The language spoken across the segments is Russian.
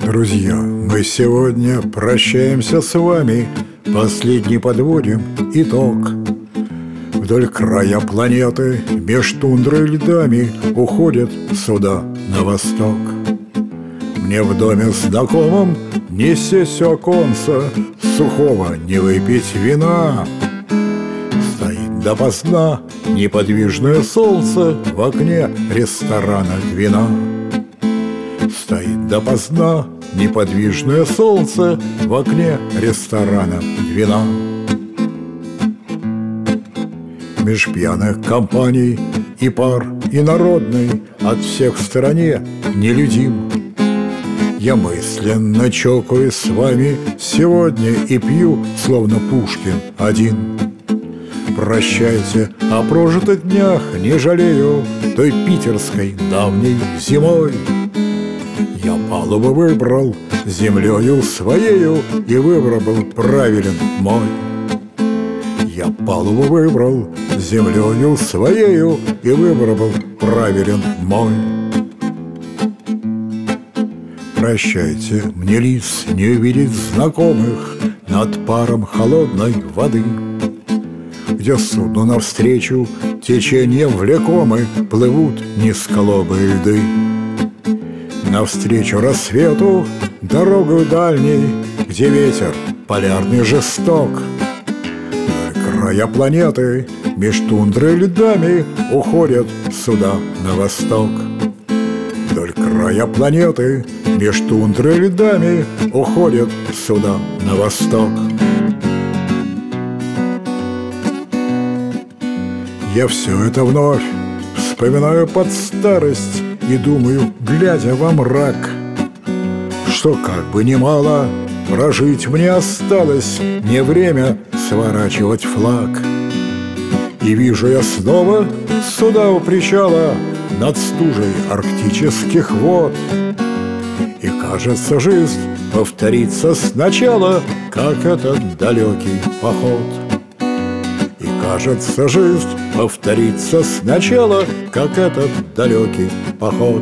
Друзья, мы сегодня прощаемся с вами, последний подводим итог. Вдоль края планеты, меж тундрой и льдами, уходят суда на восток. Мне в доме знакомом не сесть у оконца, сухого не выпить вина. Стоит допоздна неподвижное солнце в окне ресторана «Двина». Стоит допоздна неподвижное солнце в окне ресторана «Двина». Меж пьяных компаний и пар инородный от всех в стороне нелюдим. Я мысленно чокаюсь с вами сегодня и пью, словно Пушкин, один. Прощайте, о прожитых днях не жалею той питерской давней зимой. Я палубу выбрал землею своею, и выбор был правилен мой. Я палубу выбрал землею своею, и выбор был правилен мой. Прощайте, мне лиц не увидеть знакомых над паром холодной воды, где судну навстречу течением влекомы плывут низколобые льды. Навстречу рассвету дорогою дальней, где ветер полярный жесток. Вдоль края планеты меж тундрой и льдами уходят суда на восток. Вдоль края планеты меж тундрой и льдами уходят суда на восток. Я все это вновь вспоминаю под старость и думаю, глядя во мрак, что как бы немало прожить мне осталось, не время сворачивать флаг. И вижу я снова суда у причала над стужей арктических вод. И кажется, жизнь повторится сначала, как этот далекий поход. И кажется, жизнь повторится сначала, как этот далекий поход.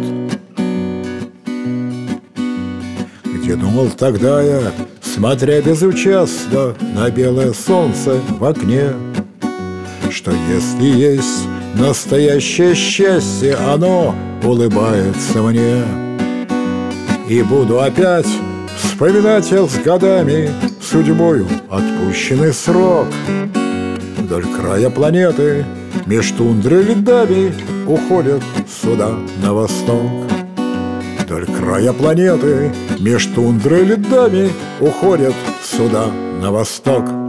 Где думал тогда я, смотря безучастно на белое солнце в окне, что если есть настоящее счастье, оно улыбается мне. И буду опять вспоминать я с годами судьбою отпущенный срок. Вдоль края планеты меж тундрой и льдами уходят суда на восток. Вдоль края планеты меж тундрой и льдами уходят суда на восток.